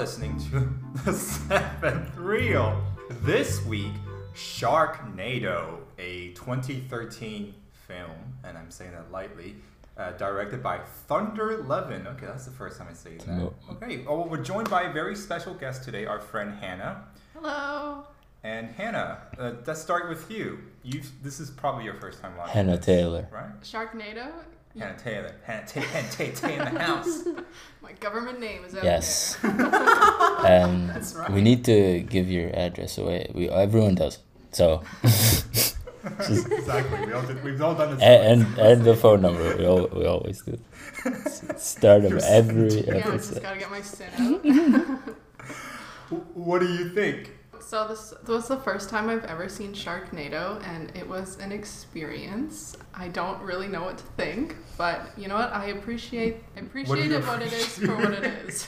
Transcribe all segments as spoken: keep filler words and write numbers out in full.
listening to the seventh Reel. This week, Sharknado, a twenty thirteen film, and I'm saying that lightly, uh, directed by Thunder Levin. Okay, that's the first time I say that. No. Okay, oh, well, we're joined by a very special guest today, our friend Hannah. Hello. And Hannah, uh, let's start with you. You, this is probably your first time watching Hannah this, Taylor. right? Sharknado? Hannah Taylor. Hannah Tay Hannah Tay Tay in the house. My government name is out Yes. there. And That's right. we need to give your address away. We everyone does. So Exactly. We all did, we've all done this. and, and and the phone number. We all we always do. S- Start of Your every sin. Yeah, I just episode. gotta get my sin out. What do you think? So this, this was the first time I've ever seen Sharknado, and it was an experience. I don't really know what to think, but you know what? I appreciate I appreciate you it what it is for what it is.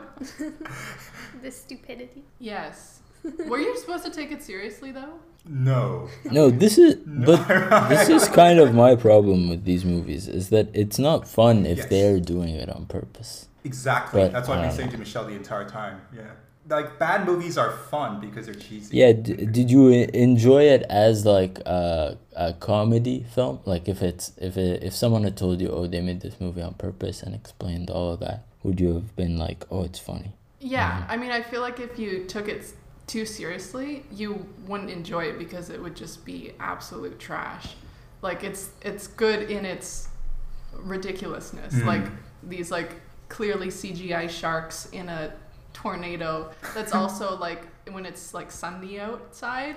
The stupidity. Yes. Were you supposed to take it seriously though? No. No, this is No. but this is kind of my problem with these movies is that it's not fun if Yes. they're doing it on purpose. Exactly. But, That's what I've been um, saying to Michelle the entire time. Yeah. Like, bad movies are fun because they're cheesy. Yeah, d- did you e- enjoy it as like a, a comedy film? Like if it's if it, if someone had told you, oh, they made this movie on purpose and explained all of that, would you have been like, oh, it's funny? Yeah, I mean, I feel like if you took it s- too seriously, you wouldn't enjoy it because it would just be absolute trash. Like it's it's good in its ridiculousness, Mm. like these like clearly C G I sharks in a tornado. That's also like when it's like sunny outside.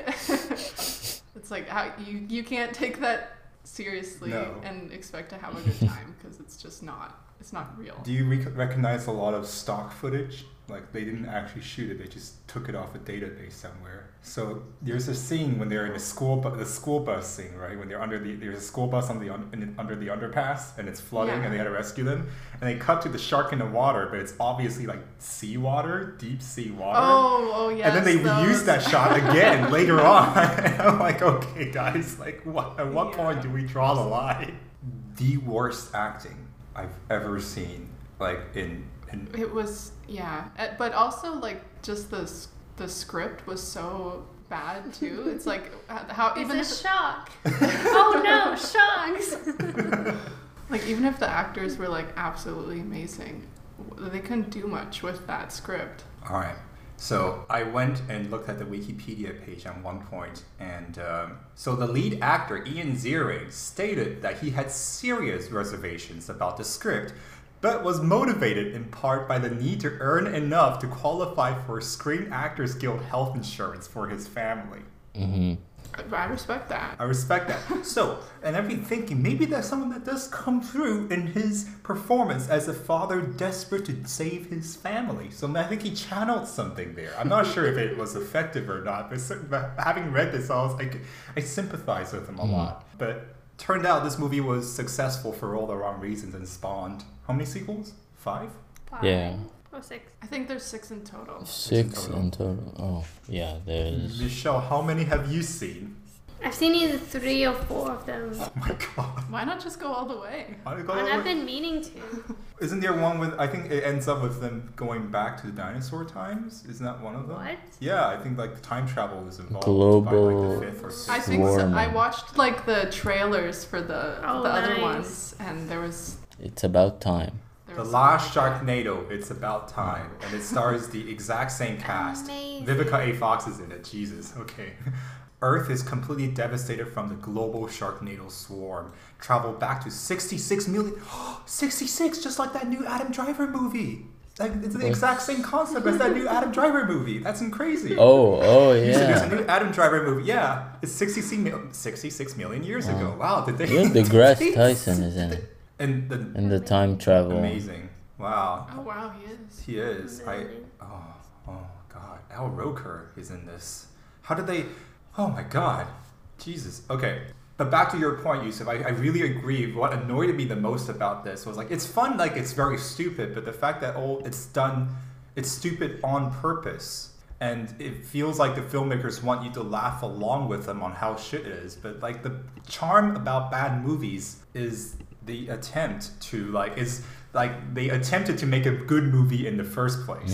It's like how you you can't take that seriously No. and expect to have a good time because it's just not it's not real. Do you rec- recognize a lot of stock footage? Like, they didn't actually shoot it; they just took it off a database somewhere. So there's a scene when they're in a school, bu- the school bus scene, right? When they're under the there's a school bus on the un- in, under the underpass, and it's flooding, Yeah. and they had to rescue them. And they cut to the shark in the water, but it's obviously like seawater, deep sea water. Oh, oh yeah. And then they reused that shot again later on. And I'm like, okay, guys, like, what? At what Yeah. point do we draw the line? The worst acting I've ever seen, like in in. It was yeah, Uh, but also like just the s- the script was so bad too. It's like uh, how even It's a if shock. Oh no, shocks. like even if the actors were like absolutely amazing, w- they couldn't do much with that script. All right. So I went and looked at the Wikipedia page at one point, and um, so the lead actor Ian Ziering stated that he had serious reservations about the script, but was motivated in part by the need to earn enough to qualify for Screen Actors Guild health insurance for his family. Mm-hmm. I, I respect that. I respect that. So, and I've been thinking maybe there's something that does come through in his performance as a father desperate to save his family. So I think he channeled something there. I'm not sure if it was effective or not, but cer- but having read this, I was like, I sympathize with him a Mm. lot. But turned out this movie was successful for all the wrong reasons and spawned how many sequels? Five? Five Yeah. or six. I think there's six in total. Six total. in total. Oh, yeah, there's. Michelle, how many have you seen? I've seen either three or four of them, Oh my god. Why not just go all the way? Why do you go and over- I've been meaning to. Isn't there one with, I think it ends up with them going back to the dinosaur times? Isn't that one of them? What? Yeah, I think like time travel is involved Global by like the fifth or sixth. I think so. Swarming. I watched like the trailers for the Oh, the other nice. ones, and there was It's about time. there The was last something like Sharknado, It's About Time, and it stars the exact same cast. Amazing. Vivica A. Fox is in it. Jesus, okay. Earth is completely devastated from the global Sharknado swarm. Travel back to sixty-six million. sixty-six, just like that new Adam Driver movie. Like, it's the What? exact same concept as that new Adam Driver movie. That's crazy. Oh, oh You said there's a yeah. new Adam Driver movie. Yeah, it's sixty-six, mil- sixty-six million years Wow. ago. Wow, did they? Yeah, deGrasse Tyson is in it. And the In the time travel. amazing. Wow, Oh wow, he is. he is. I. Amazing. Oh, oh God. Al Roker is in this. How did they? Oh my God, Jesus. Okay. But back to your point, Yusuf, I, I really agree. What annoyed me the most about this was like, it's fun, like it's very stupid, but the fact that oh, it's done, it's stupid on purpose. And it feels like the filmmakers want you to laugh along with them on how shit it is. But like the charm about bad movies is the attempt to like, is like they attempted to make a good movie in the first place. Mhm.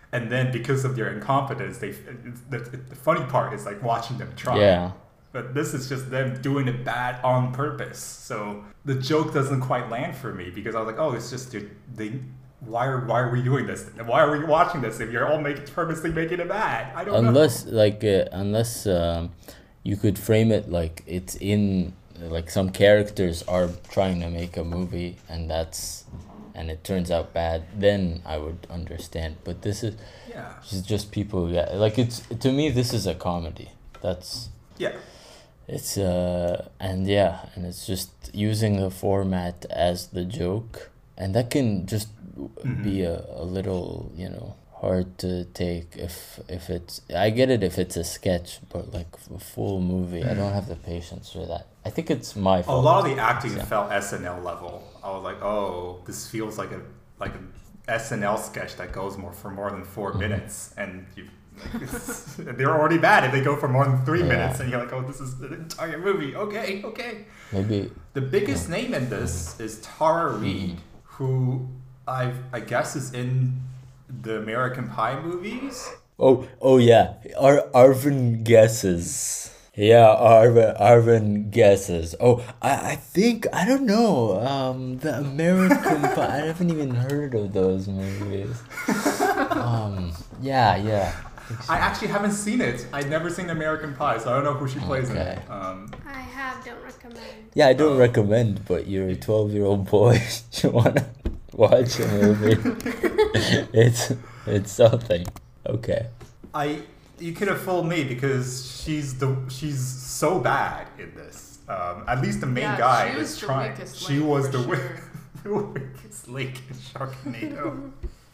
And then because of their incompetence, they the, the funny part is like watching them try. Yeah. But this is just them doing it bad on purpose. So the joke doesn't quite land for me because I was like, oh, it's just they. Why are why are we doing this? Why are we watching this if you're all making purposely making it bad? I don't Unless know. like uh, unless um, you could frame it like it's in like some characters are trying to make a movie and that's and it turns out bad, then I would understand. But this is Yeah. it's just people. Yeah, like it's to me this is a comedy. That's Yeah. it's uh and yeah and it's just using the format as the joke, and that can just Mhm. be a, a little, you know, hard to take if if it's I get it if it's a sketch, but like a full movie I don't have the patience for that. I think it's my A fault. lot of the acting Yeah. felt S N L level. I was like, oh, this feels like a like an S N L sketch that goes more for more than 4 Mhm. minutes, and you. Like, it's- they're already bad if they go for more than three Yeah. minutes, and you're like, oh, this is an entire movie. Okay, okay. Maybe The biggest name in this is Tara Reid, who I I guess is in the American Pie movies. oh oh yeah Ar- Arvin guesses. Yeah, Arvin Arvin guesses. Oh, I I think I don't know. Um, the American Pie. I haven't even heard of those movies. Um, yeah, yeah. I actually haven't seen it. I've never seen American Pie, so I don't know who she plays in Okay. it. Um, I have, don't recommend. Yeah, I don't Oh. recommend, but you're a twelve-year-old boy. You wanna watch a movie? it's it's something. Okay. I you could have fooled me because she's the she's so bad in this. Um, at least the main Yeah, guy she was is the trying. weakest She link was for the, wi- sure. the weakest link in Sharknado.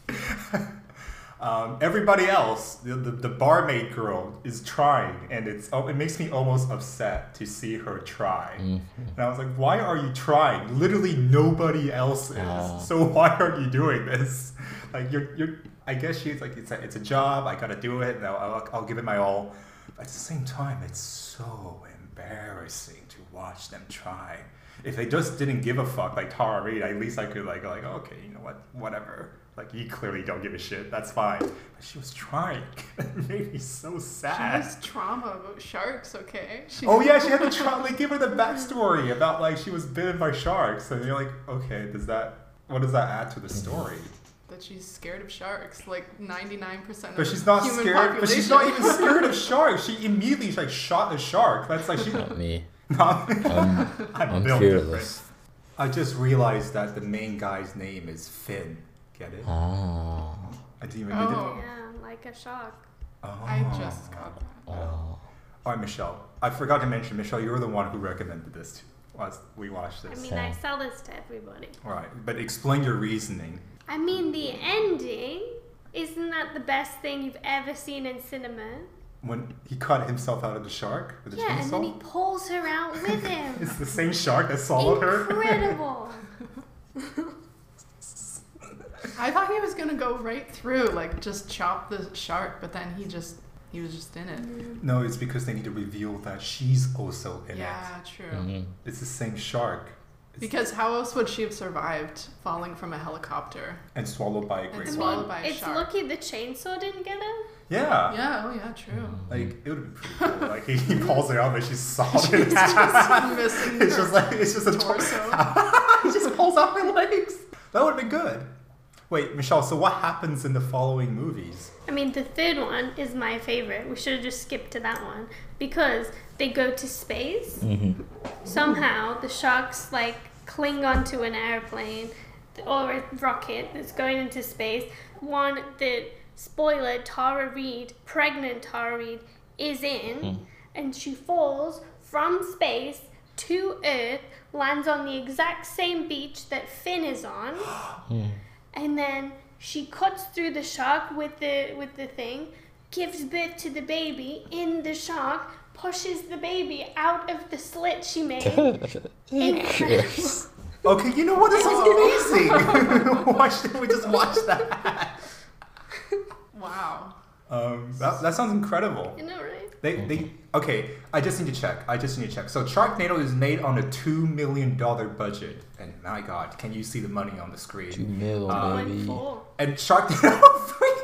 um, everybody else, the, the the barmaid girl is trying, and it's oh, it makes me almost upset to see her try. Mhm. And I was like, why are you trying? Literally nobody else is. Ah. So why are you doing this? Like you're you're. I guess she's like it's a it's a job. I gotta do it. And I'll, I'll I'll give it my all. But at the same time, it's so embarrassing to watch them try. If they just didn't give a fuck, like Tara Reid, at least I could like go like okay, you know what, whatever. Like you clearly don't give a shit. That's fine. But she was trying. It made me so She sad. has trauma about sharks, okay? She Oh yeah, she had to try. Like, give her the backstory about like she was bitten by sharks, and you're like, okay, does that what does that add to the story? that she's scared of sharks. Like ninety-nine percent of But she's not human scared. But she's not population. even scared of sharks. She immediately like shot a shark. That's like she. Not me. Not, I'm, I'm built fearless. different. I just realized that the main guy's name is Finn. Get it? Ah. I didn't even. Oh. Yeah, like a shark. Oh. I just got that. Oh. All right, Michelle. I forgot to mention, Michelle, you were the one who recommended this to whilst we watched I this. mean, I sell this to everybody. All right, but explain your reasoning. I mean, the ending, isn't that the best thing you've ever seen in cinema? When he cut himself out of the shark with a Yeah, and then he chainsaw? pulls her out with him. It's the same shark that swallowed her? Incredible. I thought he was gonna go right through, like just chop the shark, but then he just he was just in it. No, it's because they need to reveal that she's also in Yeah, true. Mhm. it. It's the same shark. It's- Because how else would she have survived falling from a helicopter? and swallowed by a And great I swallowed one. by mean, a it's shark. lucky the chainsaw didn't get her. Yeah. Yeah, oh yeah, true. Like, it would have been pretty cool. Like, he, he pulls her out and she's solid. She's just missing It's her just like, it's just a torso. he just pulls out her legs. That would have been good. Wait, Michelle, so what happens in the following movies? I mean, the third one is my favorite. We should have just skipped to that one because they go to space. Mhm. Somehow, the sharks like cling onto an airplane or a rocket that's going into space. One that, spoiler, Tara Reid, pregnant Tara Reid, is in, Mm. and she falls from space to Earth, lands on the exact same beach that Finn is on. Mm. And then she cuts through the shark with the with the thing, gives birth to the baby in the shark, pushes the baby out of the slit she made. Incredible. Okay, you know what? This is amazing. Why shouldn't we just watch that? Wow. Um, that, that sounds incredible. You know, right? They, they, okay, I just need to check. I just need to check. So Sharknado is made on a two million dollars budget. And my God, can you see the money on the screen? Two mil, Um, baby. Four. And Sharknado three cost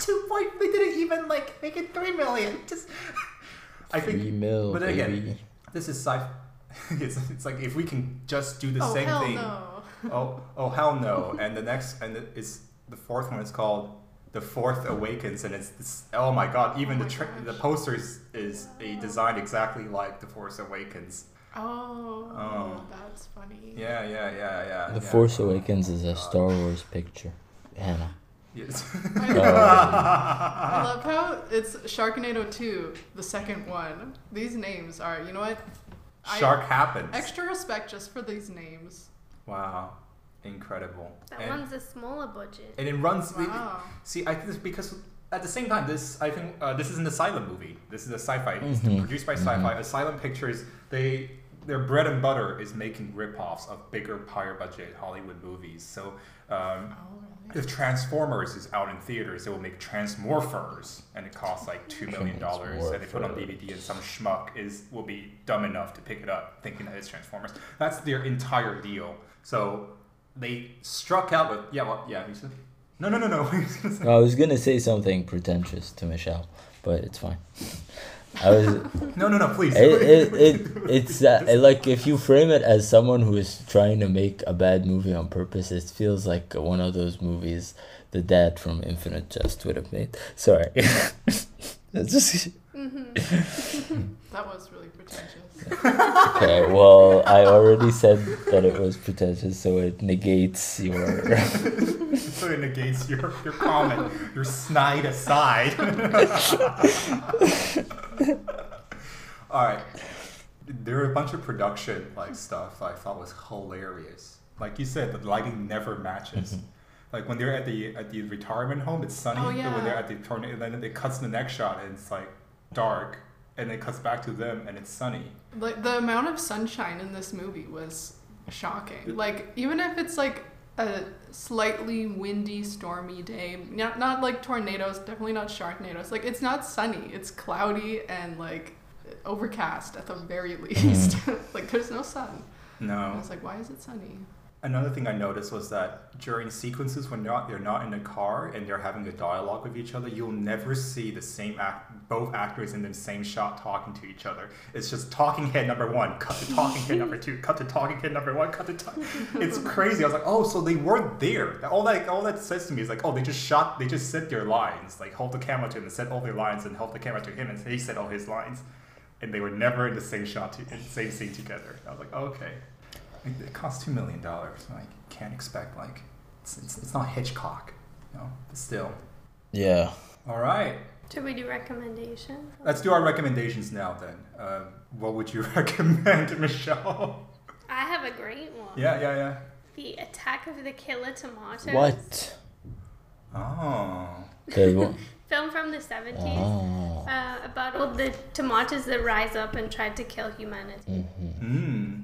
two point. They didn't even like make it three million. Just, I think. Three mil, But baby. again, this is sci. it's, it's like if we can just do the Oh same hell thing. no. Oh, oh hell no! And the next, and it- it's the fourth one is called The Fourth Awakens, and it's this. Oh my god! Even Oh the my tra- gosh. the poster is, is a design exactly like The Force Awakens. Oh, Oh. that's funny. Yeah, yeah, yeah, yeah. The yeah. Force Awakens is a God. Star Wars picture. Hannah. Yes. I Oh. I love how it's Sharknado two, the second one. These names are, you know what? I- Shark happens. Extra respect just for these names. Wow, incredible. That and, one's a smaller budget. and it runs. Wow. See, I think this because at the same time, this I think uh, this is an Asylum movie. This is a sci-fi. It's Mhm. produced by Sci-Fi. Asylum Pictures. They their bread and butter is making rip-offs of bigger, higher budget Hollywood movies. So um, Oh, really? if Transformers is out in theaters, they will make Transmorphers, and it costs like two million dollars. And they put it on D V D, and some schmuck is will be dumb enough to pick it up, thinking that it's Transformers. That's their entire deal. So they struck out with yeah, well, yeah. You said no, no, no, no. I was gonna say something pretentious to Michelle, but it's fine. I was. no, no, no, please. It, it, it it's uh, like if you frame it as someone who is trying to make a bad movie on purpose, it feels like one of those movies the dad from Infinite Jest would have made. Sorry. It's just That was really pretentious. okay. Well, I already said that it was pretentious, so it negates your. So it negates your, your comment, your snide aside. All right. There are a bunch of production like stuff I thought was hilarious. Like you said, the lighting never matches. Like when they're at the at the retirement home, it's sunny. Oh, And when they're yeah. at the tornado, and then it cuts to the next shot and it's like dark, and it cuts back to them and it's sunny. Like the amount of sunshine in this movie was shocking. Like even if it's like a slightly windy, stormy day, not not like tornadoes, definitely not sharknadoes. Like it's not sunny. It's cloudy and like overcast at the very least. Like there's no sun. I No. was like, why is it sunny? Another thing I noticed was that during sequences when not they're not in a car and they're having a dialogue with each other, you'll never see the same act, both actors in the same shot talking to each other. It's just talking head number one, cut to talking head number two, cut to talking head number one, cut to talk. It's crazy. I was like, oh, so they weren't there. All that all that says to me is like, oh, they just shot, they just said their lines, like hold the camera to him and said all their lines, and held the camera to him and he said all his lines, and they were never in the same shot, to, in the same scene together. I was like, okay. It costs two million dollars. I can't expect like it's, it's, it's not Hitchcock, you know. But still, Yeah. all right. Should we do recommendations? Let's do our recommendations now. Then, um, what would you recommend, Michelle? I have a great one. Yeah, yeah, yeah. The Attack of the Killer Tomatoes. What? Oh, The one. Film from the seventies. Oh. Uh, about all the tomatoes that rise up and try to kill humanity. hmm,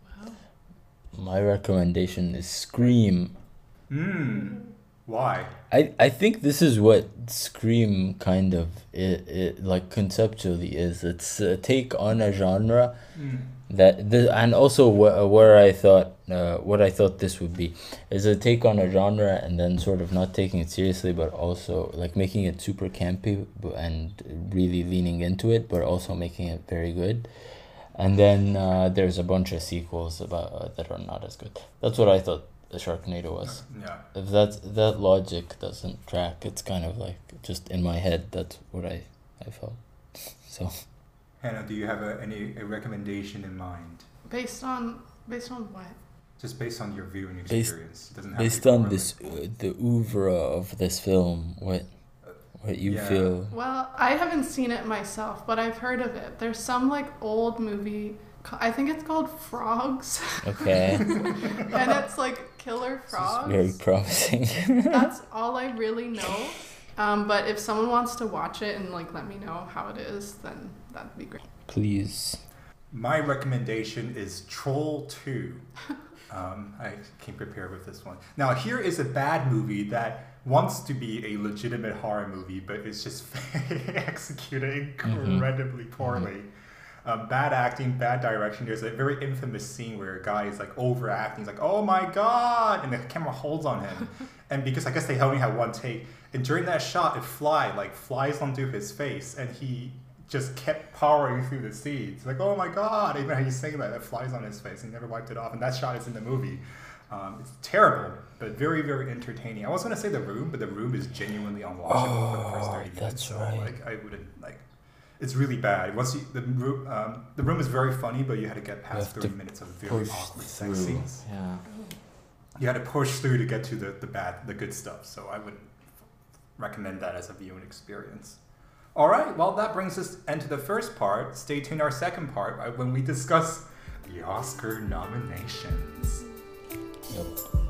My recommendation is Scream. hmm. Why? I, I think this is what Scream kind of it, it like conceptually is. It's a take on a genre Mm. that the and also wh- where I thought uh, what I thought this would be is a take on a genre and then sort of not taking it seriously, but also like making it super campy b- and really leaning into it, but also making it very good. And then uh, there's a bunch of sequels about uh, that are not as good. That's what I thought the Sharknado was. Yeah. If that that logic doesn't track, it's kind of like just in my head. That's what I I felt. So Hannah, do you have a, any a recommendation in mind? Based on based on what? Just based on your viewing Based- experience. It doesn't have based to be on correlated. this uh, the oeuvre of this film, what what you Yeah. feel? Well, I haven't seen it myself, but I've heard of it. There's some like old movie. ca- I think it's called Frogs, Okay, and it's like killer frogs. very promising. That's all I really know. Um, but if someone wants to watch it and like let me know how it is, then that'd be great. Please. My recommendation is Troll two. Um, I came prepared with this one. Now, here is a bad movie that wants to be a legitimate horror movie, but it's just executed incredibly poorly. um, bad acting, bad direction. There's a very infamous scene where a guy is like overacting. He's like, "Oh my god!" and the camera holds on him, and because I guess they only had one take, and during that shot, it fly like flies onto his face, and he just kept powering through the scenes. Like, "Oh my god!" Even how he's saying that, it flies on his face, and he never wiped it off. And that shot is in the movie. Um, it's terrible, but very, very entertaining. I was gonna say The Room, but The Room is genuinely unwatchable for the first thirty minutes. That's so, right. like, I wouldn't like. It's really bad. Once you, the room, um, the room is very funny, but you had to get past have thirty to minutes of very Push awkward through. sex scenes. Yeah. You had to push through to get to the, the bad, the good stuff. So I wouldn't recommend that as a viewing experience. All right. Well, that brings us into the first part. Stay tuned our second part right, when we discuss the Oscar nominations. Yep.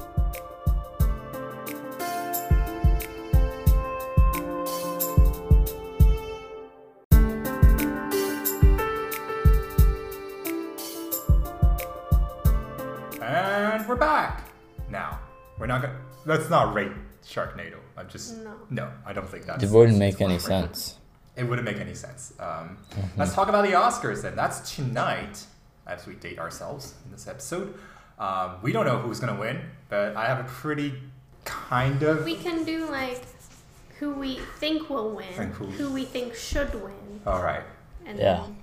And we're back. Now, we're not gonna. Let's not rate Sharknado. I'm just No. no. I don't think that's. It wouldn't make any sense. It wouldn't make any sense. Um, Mm-hmm. Let's talk about the Oscars then. That's tonight, as we date ourselves in this episode. Um, we don't know who's gonna win, but I have a pretty kind of. We can do like who we think will win, Think who- who we think should win, All right, and Yeah. then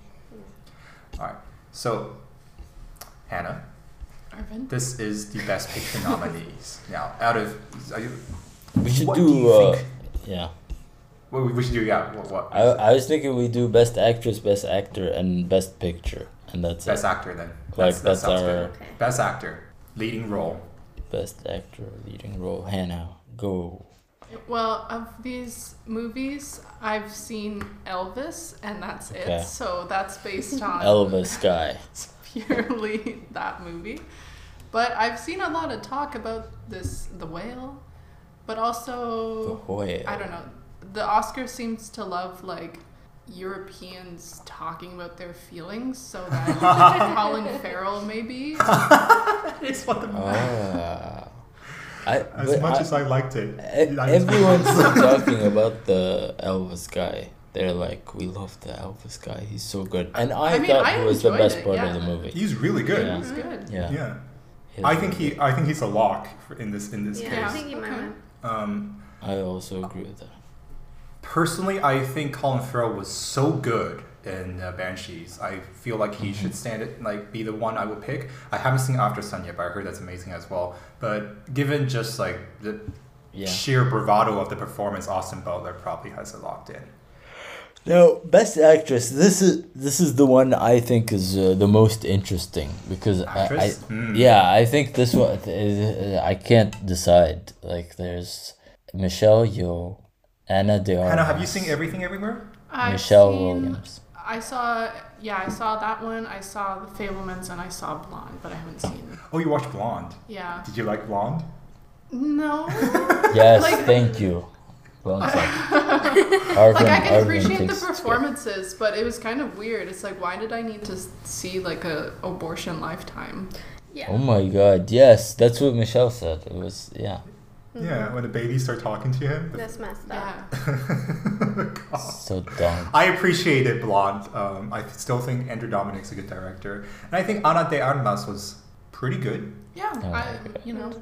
all right. So, Hannah, Arvin? this is the Best Picture nominees. Now, out of are you, We should what do, do you uh, think? yeah. What we we should do? Yeah. What? what? I, I was thinking we do best actress, best actor, and best picture, and that's Best it. actor then. Like, that that's sounds our- good. Okay. Best actor, leading role. Best actor, leading role. Hannah, go. Well, of these movies, I've seen Elvis, and that's Okay. it. So that's based on Elvis guy. purely that movie. But I've seen a lot of talk about this, The Whale, but The also whale. I don't know. The Oscars seems to love like Europeans talking about their feelings, so that Colin Farrell maybe. It's what the Ah. I, As but much I- as I liked it, E- I- Everyone's talking about the Elvis guy. They're like, we love the Elvis guy. He's so good. And I, I mean, thought I he was the enjoyed best it, part of yeah. the movie. he's really good. Yeah. It was good. Yeah. Yeah. He's I think really he I think he's a lock for, in this in this yeah, case. I think you might Okay. win. Um, good. I also agree with that. personally, I think Colin Farrell was so good in uh, Banshees. I feel like he should stand it, like be the one I would pick. I haven't seen After Sun yet, but I heard that's amazing as well. But given just like the Yeah. sheer bravado of the performance, Austin Butler probably has it locked in. Now, best actress. This is this is the one I think is uh, the most interesting because I, I Actress? Hmm. yeah I think this one uh, I can't decide. Like there's Michelle Yeoh, Anna de Armas. Hannah, have you seen Everything Everywhere? I've Michelle seen- Williams. I saw, yeah, I saw that one. I saw The Fablemans, and I saw Blonde, but I haven't seen. Oh, you watched Blonde. Yeah. Did you like Blonde? No. Yes, Like- thank you. Well said. Arvin, Like I can Arvin appreciate the thinks it's good. performances, but it was kind of weird. It's like, why did I need to s- see like a abortion Lifetime? Yeah. Oh my god, yes, that's what Michelle said. It was, yeah. Yeah, when the babies start talking to him. That's messed up. Yeah. God. So dumb. I appreciated Blonde. Um, I still think Andrew Dominic's a good director, and I think Ana de Armas was pretty good. Yeah, Oh, I, okay. you know,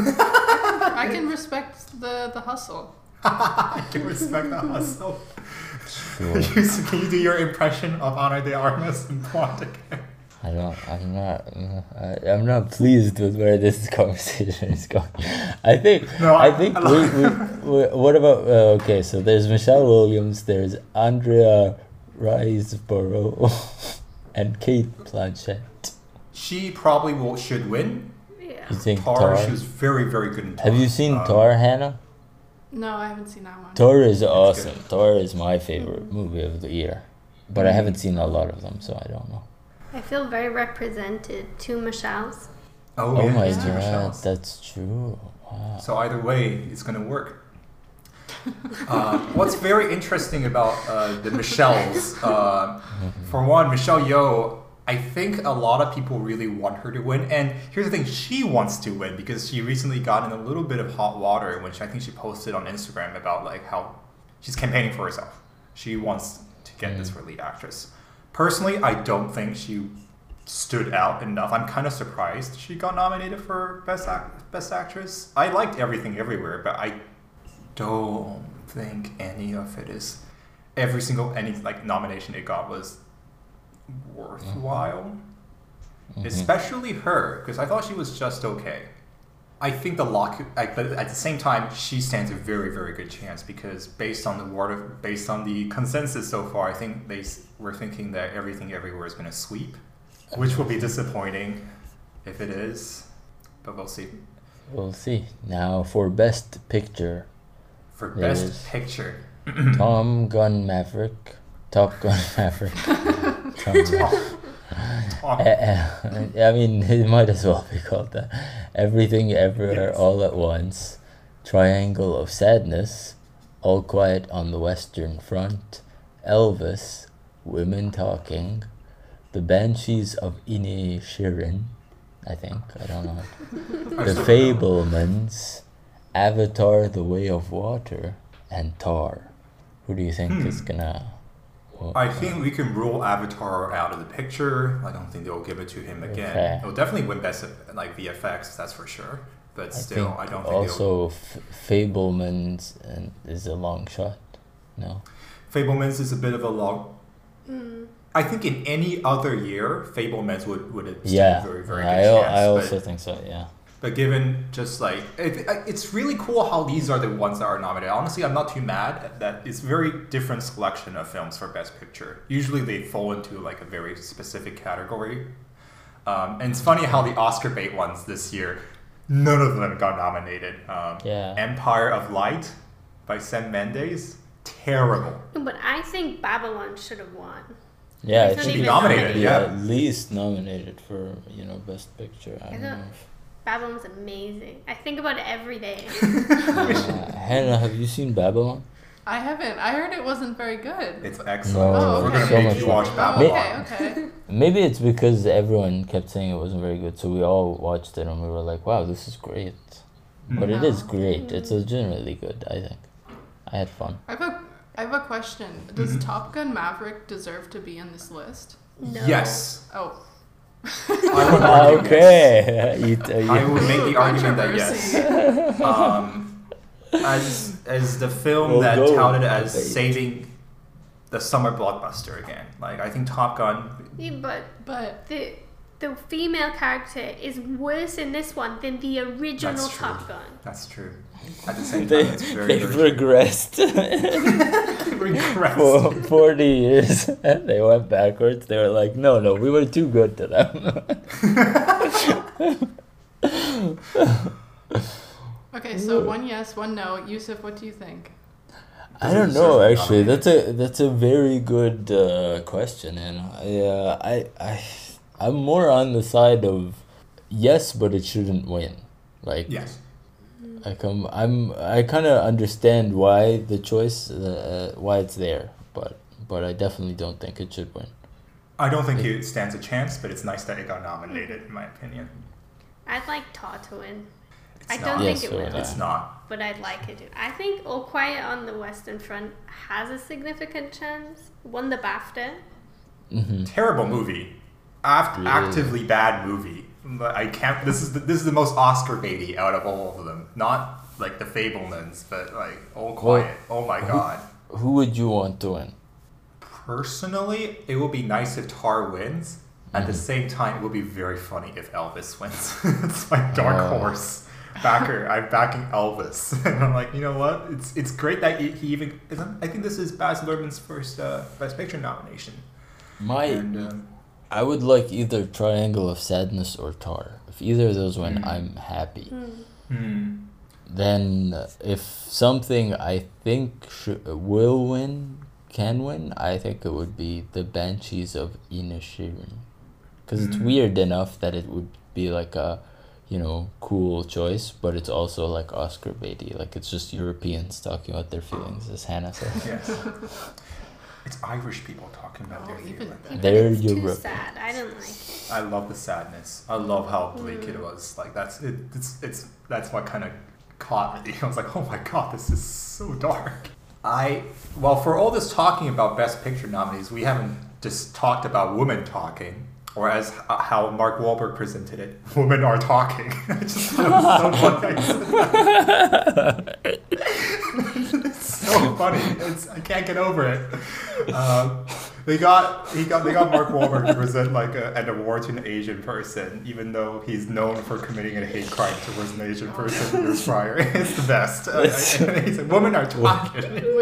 I can respect the the hustle. I can respect the hustle. Sure. Can you do your impression of Ana de Armas and Blonde again? I don't. I'm not. I, I'm not pleased with where this conversation is going. I think. No, I, I- think I we, love- we, we. What about? Uh, okay, so there's Michelle Williams. There's Andrea Riseborough, and Kate Blanchett. She probably will should win. Yeah. You think Tar, Tar? she was very very good in Tar. Have you seen Um, Tar, Hannah? No, I haven't seen that one. Tar is awesome. good. Tar is my favorite movie of the year, but I haven't seen a lot of them, so I don't know. I feel very represented. Two Michelles. Oh, Oh, yeah, my it's two god, Michelles. that's true. Wow. So either way, it's gonna work. Uh, what's very interesting about uh, the Michelles, uh, for one, Michelle Yeoh, I think a lot of people really want her to win. And here's the thing, she wants to win because she recently got in a little bit of hot water, which I think she posted on Instagram about like how she's campaigning for herself. She wants to get this for lead actress. Personally, I don't think she stood out enough. I'm kind of surprised she got nominated for best act- best actress. I liked Everything Everywhere, but I don't think any of it is every single any like nomination it got was worthwhile. Mm-hmm. Especially her, because I thought she was just okay. I think the lock, like, but at the same time, she stands a very, very good chance because based on the word of, based on the consensus so far, I think they s- were thinking that Everything Everywhere is going to sweep, which will be disappointing if it is, but we'll see. We'll see. Now for Best Picture, For there Best is Picture, Tom Gun Maverick, Top Gun Maverick. Tom Maverick. Tom- Uh, I mean, it might as well be called that. Everything Everywhere Yes. All at Once, Triangle of Sadness, All Quiet on the Western Front, Elvis, Women Talking, The Banshees of Inisherin, I think, I don't know. I The still don't know. Fablemans, Avatar: The Way of Water, and Tar. Who do you think Hmm. is gonna... well, I think we can rule Avatar out of the picture. I don't think they'll give it to him again. Okay. It'll definitely win best like V F X, that's for sure. But I still, think I don't think they'll. also F- Fablemans and is a long shot. No. Fablemans is a bit of a long. Mm. I think in any other year, Fablemans would would have stood Yeah, a very very I, good al- chance. I but, also think so. Yeah. but given just like it, it's really cool how these are the ones that are nominated. Honestly, I'm not too mad that it's very different selection of films for Best Picture. Usually they fall into like a very specific category. Um, and it's funny how the Oscar bait ones this year, none of them got nominated. Um, Yeah. Empire of Light by Sam Mendes, terrible. No, but I think Babylon should have won. Yeah, It's it not should even be nominated, be yeah. at least nominated for you know Best Picture. I I don't thought- know. If, Babylon's amazing. I think about it every day. uh, Hannah, have you seen Babylon? I haven't. I heard it wasn't very good. It's excellent. No, We're okay. gonna so make much you fun. watch Oh, Babylon. okay, okay. Maybe it's because everyone kept saying it wasn't very good, so we all watched it and we were like, "Wow, this is great." But it is No. great. It's legitimately good. I think. I had fun. I have a, I have a question. Does Mhm. Top Gun Maverick deserve to be in this list? No. Yes. Oh. I would argue Okay. You t- I you- would make the argument that Controversy. yes. Um, as as the film We'll that go touted with as debate. saving the summer blockbuster again. Like I think Top Gun. Yeah, but But the the female character is worse in this one than the original That's true. Top Gun. That's true. At the same they time, it's very they've very regressed regressed. for forty years. They went backwards. They were like, no, no, we were too good to them. okay, so one yes, one no. Yusuf, what do you think? I don't know. Actually, that's a that's a very good uh, question, and I, uh, I I I'm more on the side of yes, but it shouldn't win. Like Yes. I come, I'm, I kind of understand why the choice, uh, why it's there, but, but I definitely don't think it should win. I don't think it stands a chance, but it's nice that it got nominated, in my opinion. I'd like Tar to win. It's I not. don't Yes, think it so will, would I. It's not. but I'd like it to. I think All Quiet on the Western Front has a significant chance. Won the BAFTA. Mm-hmm. Terrible movie. Act- Really? Actively bad movie. But I can't. This is the, this is the most Oscar baity out of all of them. Not like the Fablemans, but like All Quiet. Oh my who- god. Who would you want to win? Personally, it would be nice if Tar wins. At the Mhm. same time, it would be very funny if Elvis wins. It's my dark Oh. horse backer. I'm backing Elvis, and I'm like, you know what? It's it's great that he, he even. Isn't, I think this is Baz Luhrmann's first uh, Best Picture nomination. My, And um, I would like either Triangle of Sadness or Tar. If either of those win, Mm. I'm happy. Hmm. hmm. Then, uh, if something I think sh- will win, can win, I think it would be The Banshees of Inisherin. Because it's Mm. weird enough that it would be like a, you know, cool choice, but it's also like Oscar baity. Like it's just Europeans talking about their feelings, as Hannah said. Yes. It's Irish people talking about their Oh, even feelings. But They're it's too Europe. sad. I don't like it. I love the sadness. I love how bleak Mm. it was. Like that's it, it's it's that's what kind of caught me. I was like, oh my god, this is so dark. I well, for all this talking about Best Picture nominees, we haven't just talked about women talking, or as h- how Mark Wahlberg presented it, women are talking. I just thought it was so funny. It's so funny. It's, I can't get over it. Um, they got he got they got Mark Wahlberg to present like a, an award to an Asian person, even though he's known for committing a hate crime towards an Asian person years prior. It's the best. Uh, he said, "Women are talking."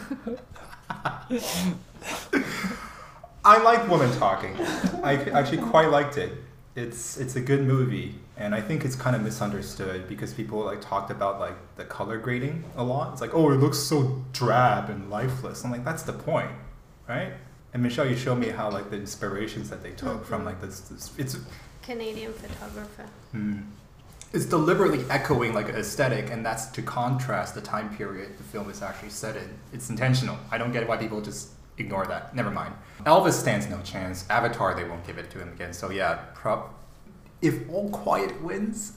I like Women Talking. I actually quite liked it. It's it's a good movie, and I think it's kind of misunderstood because people like talked about like the color grading a lot. It's like, oh, it looks so drab and lifeless. I'm like, that's the point, right? And Michelle, you showed me how like the inspirations that they took mm-hmm. from like this. this it's Canadian photographer. Mm, it's deliberately echoing like an aesthetic, and that's to contrast the time period the film is actually set in. It's intentional. I don't get why people just ignore that. Never mind. Elvis stands no chance. Avatar, they won't give it to him again. So yeah, prop. If All Quiet wins.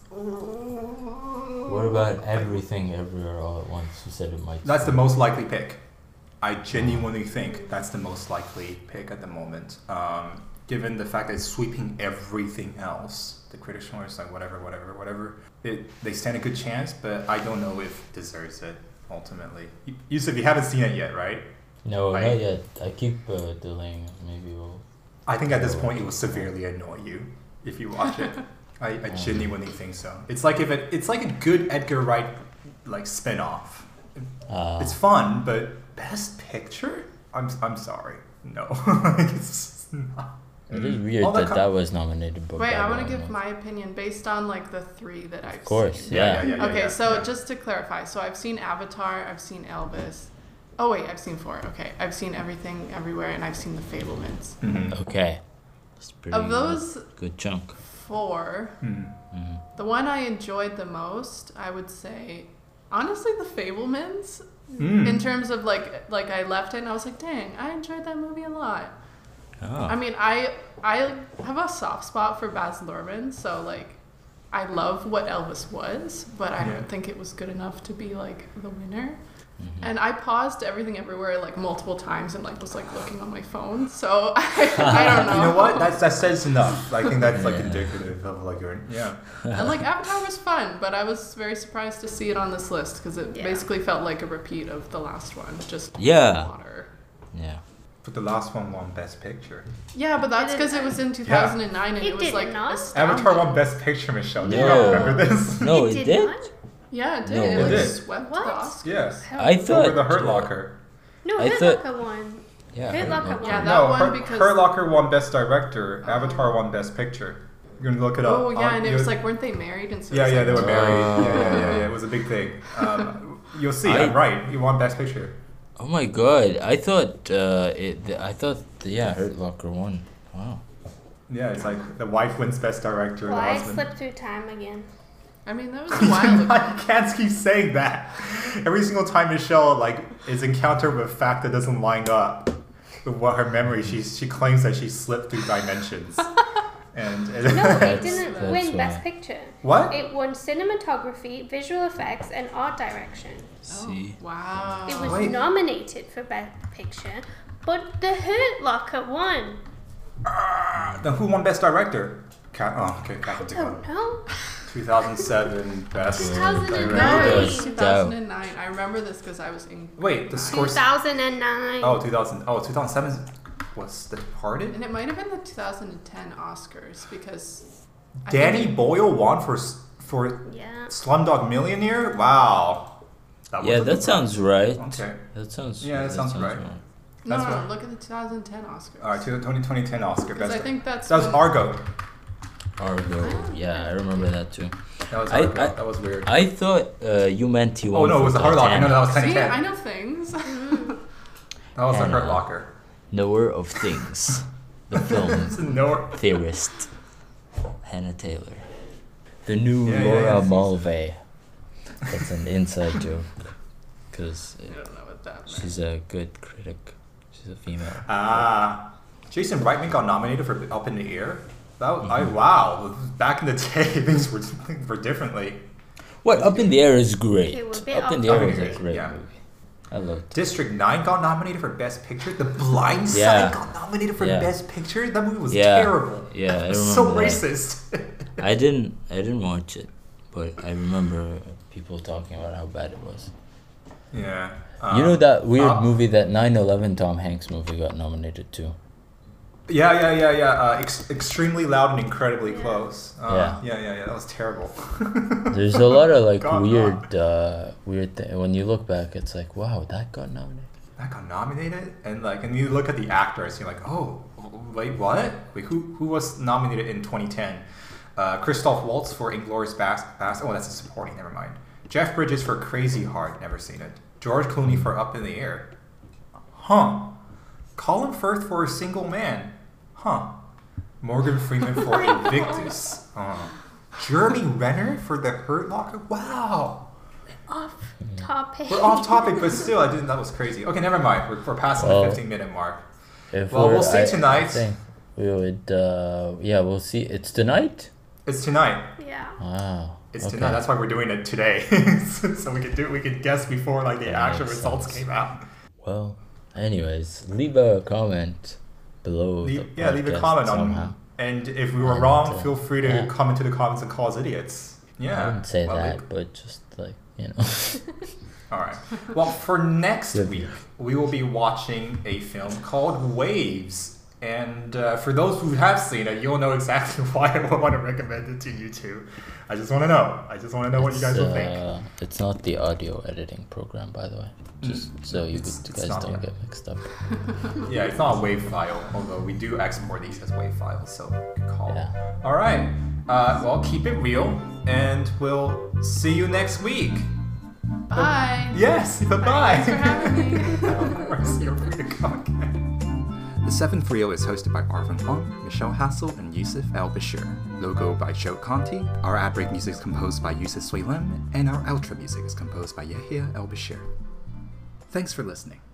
What about Everything Everywhere All at Once? You said it might. That's the most likely pick. I genuinely think that's the most likely pick at the moment. Um, given the fact that it's sweeping everything else, the critics are like whatever, whatever, whatever. It they stand a good chance, but I don't know if it deserves it ultimately. Yusuf, you haven't seen it yet, right? No, I, not yet. I keep uh, delaying it. Maybe we'll. I think at this point it will severely annoy you if you watch it. I, I genuinely think so. It's like if it, it's like a good Edgar Wright like spin-off. Uh, It's fun, but Best Picture? I'm I'm sorry, no. It's not. It is weird All that that com- that was nominated. But Wait, I want Babylon to give was. my opinion based on like the three that I've Of course, seen. yeah. Yeah, yeah, yeah, okay, yeah, so yeah. just to clarify, so I've seen Avatar, I've seen Elvis. Oh wait, I've seen four. Okay, I've seen Everything Everywhere, and I've seen The Fablemans. Mhm. Okay. That's pretty Of those good chunk. four, Mhm. Mm. the one I enjoyed the most, I would say, honestly, The Fablemans. Mm. In terms of like, like I left it and I was like, dang, I enjoyed that movie a lot. Oh. I mean, I I have a soft spot for Baz Luhrmann, so like, I love what Elvis was, but I Yeah. don't think it was good enough to be like the winner. Mhm. And I paused Everything Everywhere like multiple times and like was like looking on my phone. So I, I don't know. You know what? That's, that says enough. I think that's like Yeah. indicative of like your yeah. And like Avatar was fun, but I was very surprised to see it on this list because it Yeah. basically felt like a repeat of the last one, just Yeah. water. Yeah. But the last one won Best Picture. Yeah, but that's Did it- because it was in two thousand nine and It it was did like not. astounding. Avatar won Best Picture, Michelle. Do you No. not remember this? No, It it, did did. not? Yeah, it did. No it way. like It did. swept What? the Oscars. Yes. Hell I no. thought- Over the Hurt Locker. No, I Hurt thought- Locker won. Yeah. Hurt Locker Hurt won. Yeah, that no, one Hurt, because- Hurt Locker won Best Director. Avatar won Best Picture. You're gonna look it up. Oh yeah, Um, and it you- was like, weren't they married? And so Yeah, it's yeah, like- they were married. Oh. Yeah, yeah, yeah, yeah. It was a big thing. Um, you'll see. I- I'm right. You won Best Picture. Oh my god! I thought uh, it. I thought yeah, Hurt Locker won. Wow. Yeah, it's like the wife wins Best Director. Well, the I husband. slipped through time again. I mean, that was a while ago. I can't keep saying that. Every single time Michelle like is encountered with a fact that doesn't line up with what her memory, she she claims that she slipped through dimensions. and, and No, it That's- didn't that's win why. Best Picture. what? It won cinematography, visual effects, and art direction. See. Oh, wow. It was Wait. nominated for Best Picture, but The Hurt Locker won. Ah, then who won Best Director? Ca- oh, okay, Catherine I Bigelow. don't know. two thousand seven Best two thousand nine. No, Director. it Yes. was two thousand nine. I remember this because I was in. Wait, the two score. thousand nine. Oh, two thousand. Oh, two thousand seven was The Departed. And it might have been the two thousand ten Oscars because. I Danny think Boyle won for s- for Yeah. Slumdog Millionaire. Wow. That Yeah, wasn't that the- sounds right. Okay. That sounds. Yeah, that sounds right. it- No, That's no, what- no, look at the two thousand ten Oscars. All right, twenty twenty ten Oscar Because Best. I think that's. that was when- Argo. Argo. Yeah, I remember that too. That was I- Argo. I- that was weird. I thought uh, you meant he won. oh no, it for was the Hurt Locker. No, Titanic. that was ten See, ten. I know things. That was the And, Hurt uh, Locker. Knower of things. The film It's no. theorist. Hannah Taylor. The new Yeah, yeah, Laura yeah. Mulvey. That's an inside joke. Because I don't know what that meant. she's a good critic. She's a female. Ah, Jason Reitman got nominated for Up in the Air. That was, I Mhm. wow. Back in the day, things were things were differently. What? Up in the Air is great. It would be Up in Up the in Air the is Air, a great yeah. movie. I loved. District nine got nominated for Best Picture. The Blind Side Yeah. got nominated for Yeah. Best Picture. That movie was Yeah. terrible. Yeah, I It was remember so that. racist. I didn't. I didn't watch it, but I remember people talking about how bad it was. yeah. you know Um, that weird uh, movie, that nine eleven Tom Hanks movie, got nominated too. Yeah, yeah, yeah, yeah. Uh, ex- extremely loud and incredibly Yeah. close. Uh, Yeah. yeah, yeah, yeah. That was terrible. There's a lot of like Got weird, uh, weird thing. When you look back, it's like, wow, that got nominated. That got nominated, and like, and you look at the actors, you're like, oh, wait, what? Wait, who who was nominated in twenty ten? Uh, Christoph Waltz for *Inglourious Bas- Bas- Oh, that's a supporting. Never mind. Jeff Bridges for *Crazy Heart*. Never seen it. George Clooney for *Up in the Air*. Huh. Colin Firth for *A Single Man*. Huh. Morgan Freeman for *Invictus*. Uh. Jeremy Renner for *The Hurt Locker*. Wow. Off topic. We're off topic, but still, I didn't. That was crazy. Okay, never mind. We're, we're passing Well, the fifteen minute mark. If Well, we're- we'll see I- tonight. I think we would. Uh, yeah, we'll see. It's tonight. It's tonight. Yeah. Wow. It's okay. tonight. That's why we're doing it today, so we could do. We could guess before like the That actual makes results sense. came out. Well, anyways, leave a comment below. Leave, the yeah, leave a podcast comment on. somehow. And if we were And, wrong, uh, feel free to yeah. comment to the comments and call us idiots. Yeah. I wouldn't say well, that, it- but just like you know. All right. Well, for next Good. week, we will be watching a film called Waves. And uh, for those who have seen it, you'll know exactly why I would want to recommend it to you two. I just want to know. I just want to know what you guys It's, will think. uh, It's not the audio editing program, by the way. Just so you, It's- could- it's guys not, don't yeah. get mixed up. Yeah, it's not a WAV file, although we do export these as WAV files, so good call. Yeah. All right. Uh, well, keep it real, and we'll see you next week. Bye. Yes, bye-bye. Thanks for having me. Of course, you're free to come again. The Seventh Reel is hosted by Arvin Huang, Michelle Hassel, and Yusuf El Bashir. Logo by Joe Conti. Our ad break music is composed by Yusuf Sui Lim, and our outro music is composed by Yahya El Bashir. Thanks for listening.